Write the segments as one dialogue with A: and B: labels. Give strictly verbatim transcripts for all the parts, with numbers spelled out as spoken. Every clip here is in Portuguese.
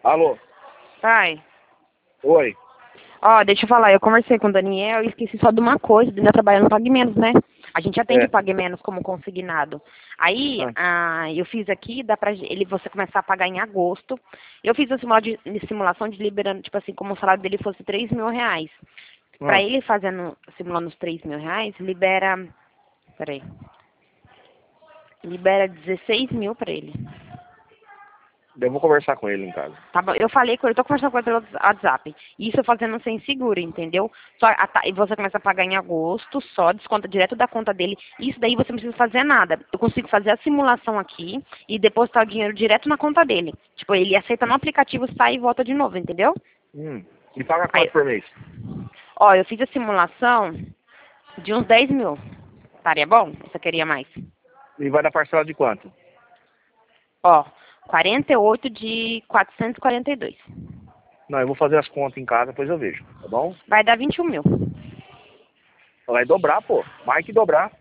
A: Alô?
B: Pai.
A: Oi.
B: Ó, deixa eu falar, eu conversei com o Daniel e esqueci só de uma coisa, ainda trabalhando no Pague Menos, né? A gente atende
A: É.
B: o Pague Menos como consignado. Aí,
A: Ah.
B: ah, eu fiz aqui, dá pra ele, você começar a pagar em agosto. Eu fiz a simula de, simulação de liberando, tipo assim, como o salário dele fosse três mil reais. Pra
A: Ah.
B: ele fazendo, simulando os três mil reais, libera, peraí, libera dezesseis mil pra ele.
A: Eu vou conversar com ele em casa.
B: Tá bom, eu falei com ele, eu tô conversando com ele pelo WhatsApp. Isso eu fazendo sem seguro, entendeu? Só a, ta- e você começa a pagar em agosto, só desconta direto da conta dele. Isso daí você não precisa fazer nada. Eu consigo fazer a simulação aqui e depositar o dinheiro direto na conta dele. Tipo, ele aceita no aplicativo, sai e volta de novo, entendeu?
A: Hum. E paga
B: Aí,
A: quanto por mês?
B: ó, eu fiz a simulação de uns dez mil. Estaria bom? Ou você queria mais?
A: E vai dar parcela de quanto?
B: Ó, quarenta e oito de quatrocentos e quarenta e dois.
A: Não, eu vou fazer as contas em casa, depois eu vejo, tá bom?
B: Vai dar vinte e um mil.
A: Vai dobrar, pô. Mais que dobrar.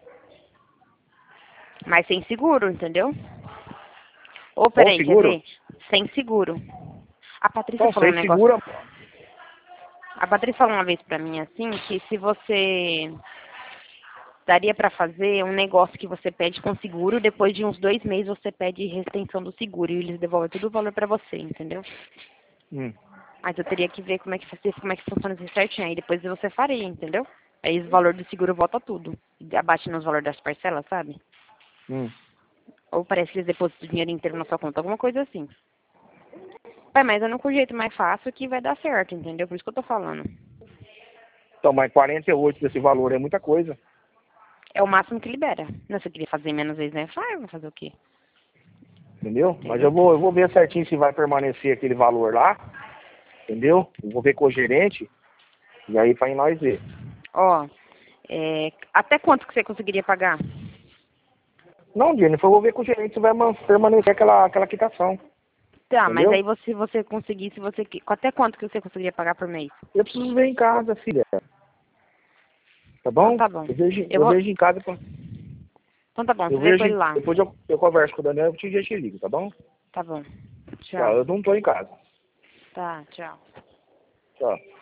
B: Mas sem seguro, entendeu? Ô,
A: Com
B: peraí, quer
A: seguro?
B: ver? Sem seguro. A Patrícia
A: Então,
B: falou um
A: sem
B: negócio.
A: segura,
B: A Patrícia falou uma vez pra mim assim, que se você daria pra fazer um negócio que você pede com seguro, depois de uns dois meses você pede retenção do seguro e eles devolvem todo o valor pra você, entendeu?
A: Hum.
B: Mas eu teria que ver como é que, faz- como é que funciona isso certinho. Aí depois você faria, entendeu? Aí o valor do seguro volta tudo. Abate nos valores das parcelas, sabe?
A: Hum.
B: Ou parece que eles depositam o dinheiro inteiro na sua conta, alguma coisa assim. Pai, mas é no jeito mais fácil que vai dar certo, entendeu? Por isso que eu tô falando.
A: Então, mas quarenta e oito desse valor é muita coisa.
B: É o máximo que libera. Não, se eu queria fazer menos vezes, né? Faz, vou fazer o quê?
A: Entendeu?
B: Entendeu?
A: Mas eu vou, eu vou ver certinho se vai permanecer aquele valor lá. Entendeu? Eu vou ver com o gerente. E aí pra nós ver.
B: Ó, é, até quanto que você conseguiria pagar?
A: Não, Jennifer, eu vou ver com o gerente se vai man- permanecer aquela, aquela quitação.
B: Tá, mas
A: Entendeu?
B: aí você, você conseguisse, você, que- até quanto que você conseguiria pagar por mês?
A: Eu preciso ver em casa, filha. Tá
B: Então
A: bom?
B: tá bom.
A: Eu vejo,
B: Eu
A: eu
B: vou,
A: vejo em casa. pra-
B: então tá bom,
A: Eu
B: você vê com ele
A: vejo.
B: lá.
A: Depois eu, eu converso com o Daniel e eu te ligo, tá bom?
B: Tá bom.
A: Tá,
B: Tchau.
A: eu não tô em casa.
B: Tá, tchau.
A: Tchau.